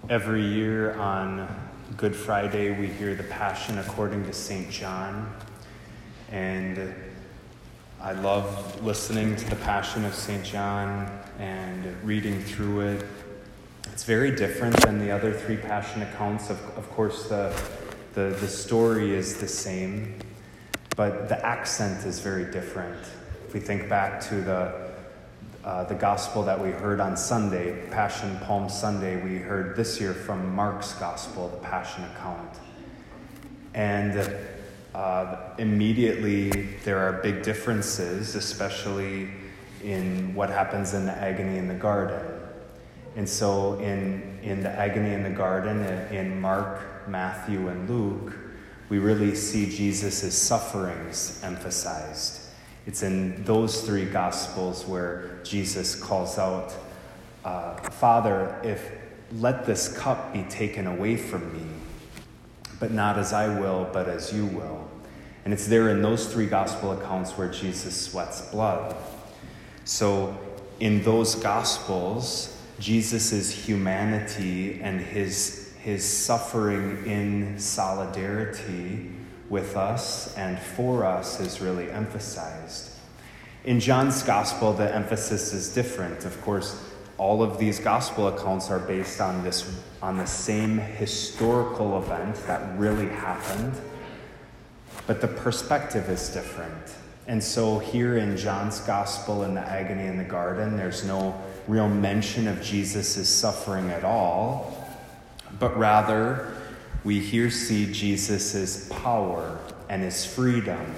Every year on Good Friday, we hear the Passion according to St. John. And I love listening to the Passion of St. John and reading through it. It's very different than the other three Passion accounts. Of course, the story is the same, but the accent is very different. If we think back to the gospel that we heard on Sunday, Passion Palm Sunday, we heard this year from Mark's gospel, the Passion account. And immediately there are big differences, especially in what happens in the agony in the garden. And so in the agony in the garden, in Mark, Matthew, and Luke, we really see Jesus' sufferings emphasized. It's in those three Gospels where Jesus calls out, Father, let this cup be taken away from me, but not as I will, but as you will. And it's there in those three Gospel accounts where Jesus sweats blood. So in those Gospels, Jesus' humanity and his suffering in solidarity with us and for us is really emphasized. In John's gospel, the emphasis is different. Of course, all of these gospel accounts are based on the same historical event that really happened, but the perspective is different. And so here in John's gospel, in the agony in the garden, there's no real mention of Jesus' suffering at all, but rather we here see Jesus' power and his freedom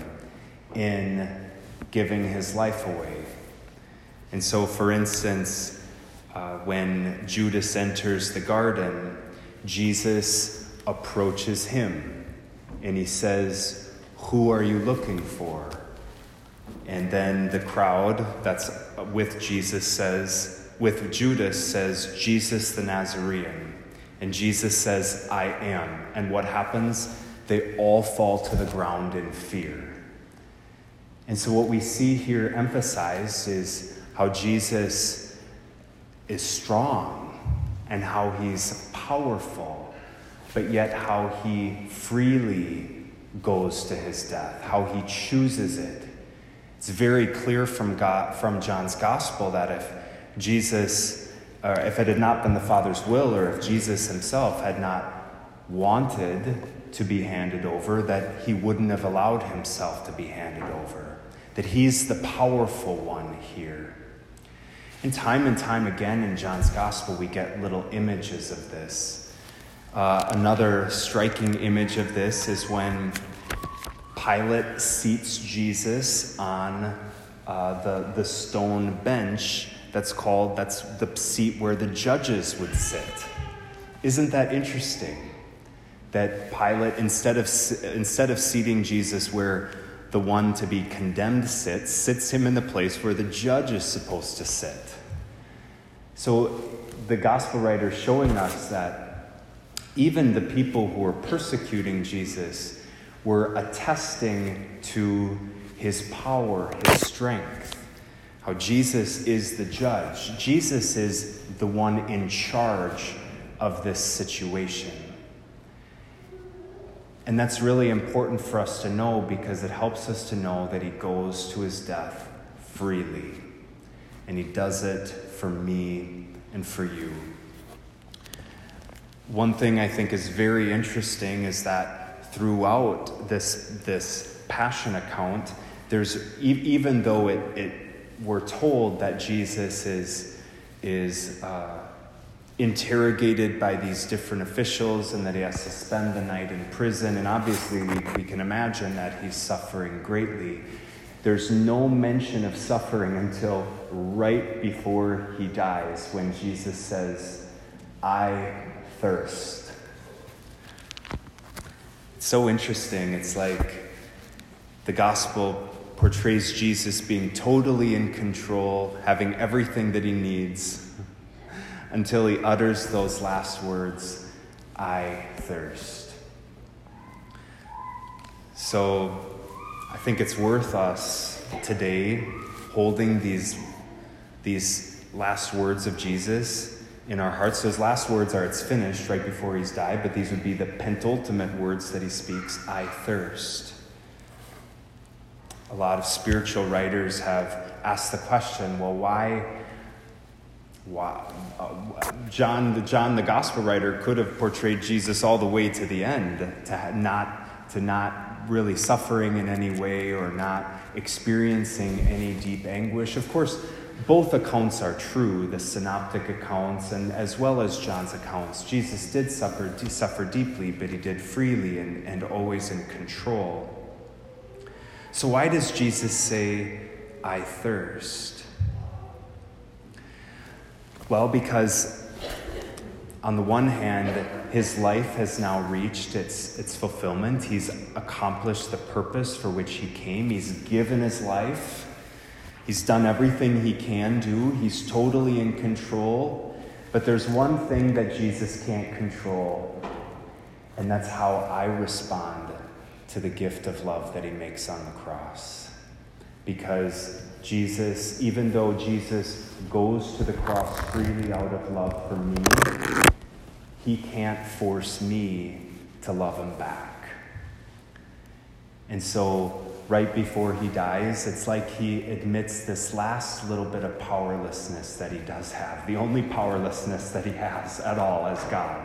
in giving his life away. And so, for instance, when Judas enters the garden, Jesus approaches him and he says, "Who are you looking for?" And then the crowd that's with Judas says, "Jesus the Nazarene." And Jesus says, "I am." And what happens? They all fall to the ground in fear. And so what we see here emphasized is how Jesus is strong and how he's powerful, but yet how he freely goes to his death, how he chooses it. It's very clear from John's gospel that if it had not been the Father's will, or if Jesus himself had not wanted to be handed over, that he wouldn't have allowed himself to be handed over. That he's the powerful one here. And time again in John's gospel, we get little images of this. Another striking image of this is when Pilate seats Jesus on the stone bench that's the seat where the judges would sit. Isn't that interesting? That Pilate, instead of seating Jesus where the one to be condemned sits him in the place where the judge is supposed to sit. So the gospel writer is showing us that even the people who were persecuting Jesus were attesting to his power, his strength. How Jesus is the judge. Jesus is the one in charge of this situation. And that's really important for us to know, because it helps us to know that he goes to his death freely. And he does it for me and for you. One thing I think is very interesting is that throughout this Passion account, there's even though we're told that Jesus is interrogated by these different officials and that he has to spend the night in prison, and obviously we can imagine that he's suffering greatly. There's no mention of suffering until right before he dies, when Jesus says, "I thirst." It's so interesting. It's like the gospel portrays Jesus being totally in control, having everything that he needs, until he utters those last words, "I thirst." So I think it's worth us today holding these last words of Jesus in our hearts. So his last words are, it's finished, right before he's died, but these would be the penultimate words that he speaks, I thirst. A lot of spiritual writers have asked the question, well, why John the gospel writer could have portrayed Jesus all the way to the end, to not really suffering in any way or not experiencing any deep anguish. Of course, both accounts are true, the synoptic accounts and as well as John's accounts. Jesus did suffer deeply, but he did freely and always in control. So why does Jesus say, I thirst? Well, because on the one hand, his life has now reached its fulfillment. He's accomplished the purpose for which he came. He's given his life. He's done everything he can do. He's totally in control. But there's one thing that Jesus can't control, and that's how I respond to the gift of love that he makes on the cross. Because Jesus, even though Jesus goes to the cross freely out of love for me, he can't force me to love him back. And so right before he dies, it's like he admits this last little bit of powerlessness that he does have, the only powerlessness that he has at all as God,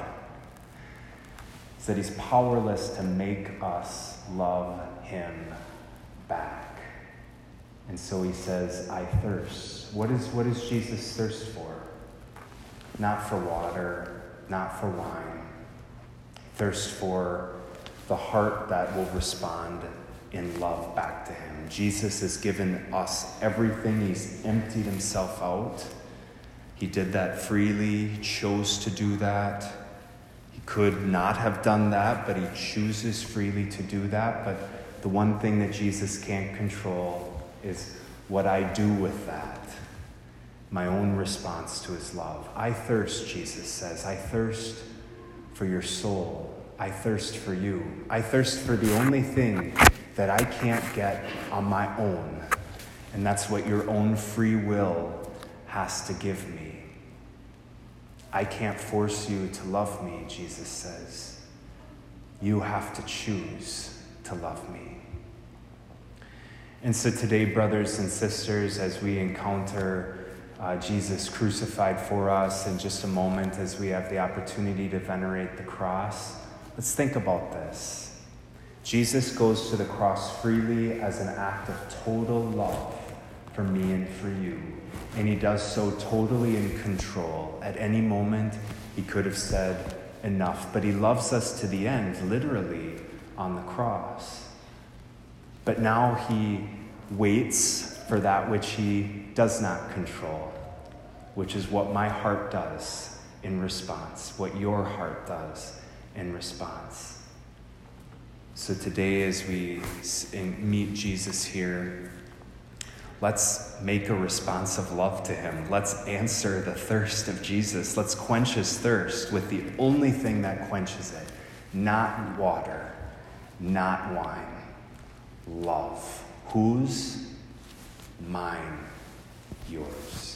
is that he's powerless to make us love him back. And so he says, I thirst. What does Jesus thirst for? Not for water, not for wine. Thirst for the heart that will respond in love back to him. Jesus has given us everything. He's emptied himself out. He did that freely, he chose to do that. He could not have done that, but he chooses freely to do that. But the one thing that Jesus can't control is what I do with that, my own response to his love. I thirst, Jesus says. I thirst for your soul. I thirst for you. I thirst for the only thing that I can't get on my own, and that's what your own free will has to give me. I can't force you to love me, Jesus says. You have to choose to love me. And so today, brothers and sisters, as we encounter Jesus crucified for us in just a moment, as we have the opportunity to venerate the cross, let's think about this. Jesus goes to the cross freely as an act of total love for me and for you. And he does so totally in control. At any moment, he could have said enough. But he loves us to the end, literally, on the cross. But now he waits for that which he does not control, which is what my heart does in response, what your heart does in response. So today, as we meet Jesus here, let's make a response of love to him. Let's answer the thirst of Jesus. Let's quench his thirst with the only thing that quenches it. Not water, not wine. Love. Whose? Mine. Yours.